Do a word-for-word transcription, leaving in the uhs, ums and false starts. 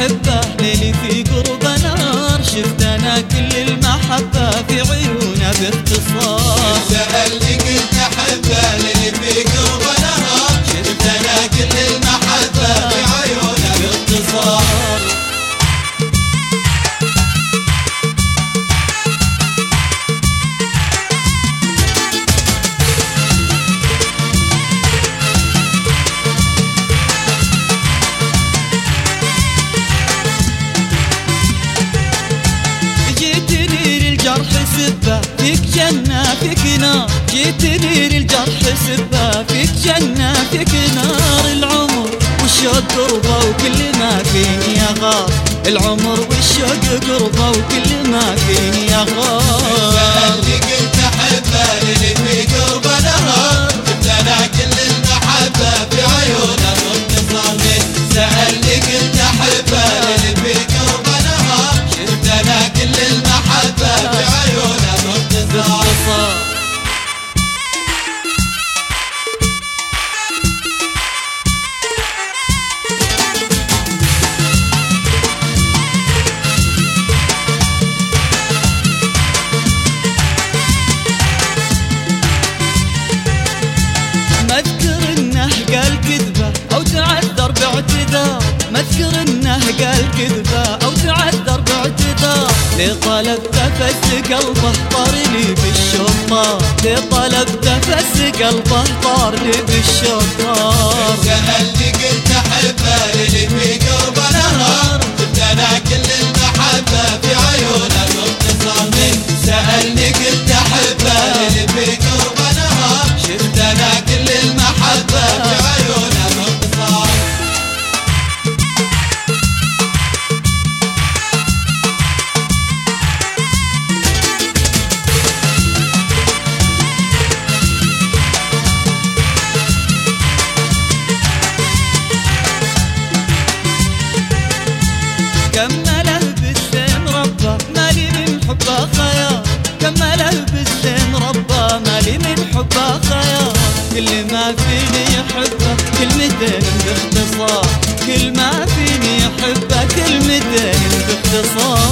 أحبه ليلي في قربه نار، شفت أنا كل المحبة في عيونه باختصار. سألني قلت أحبه ليلي في قربه نار، شفت أنا كل المحبة في عيونه باختصار. سبة فيك جنة فيك نار، جيتني للجرح سبة فيك جنة فيك نار. العمر والشوق قربه وكل ما فيني أغار، العمر والشوق قربه وكل ما فيني أغار. سألني قلت أحبه ليلي في قربه نهار، شفت أنا كل المحبة في عيونه باختصار. سألني قلت أحبه ليلي في قربه نهار، شفت أنا كل المحبة في عيونه باختصار. ما اذكر انه قال كذبه او تعذر باعتذار، ما اذكر انه قال كذبه او تعذر باعتذار. لطلبت فس قلبه طار لي بالشوق طار، لطلبت فس قلبه طار لي بالشوق طار. سألني قلت أحبه ليلي في قربه نهار، شفت أنا كل المحبة في عيونه باختصار. سألني قلت أحبه ليلي في قربه نهار، شفت أنا كل المحبة في عيونه باختصار. كمله بالزين ربه مالي من حبه خيار، كمله بالزين ربه مالي من حبه خيار. كل ما فيني يحبه كلمتين باختصار، كل ما فيني يحبه كلمتين باختصار.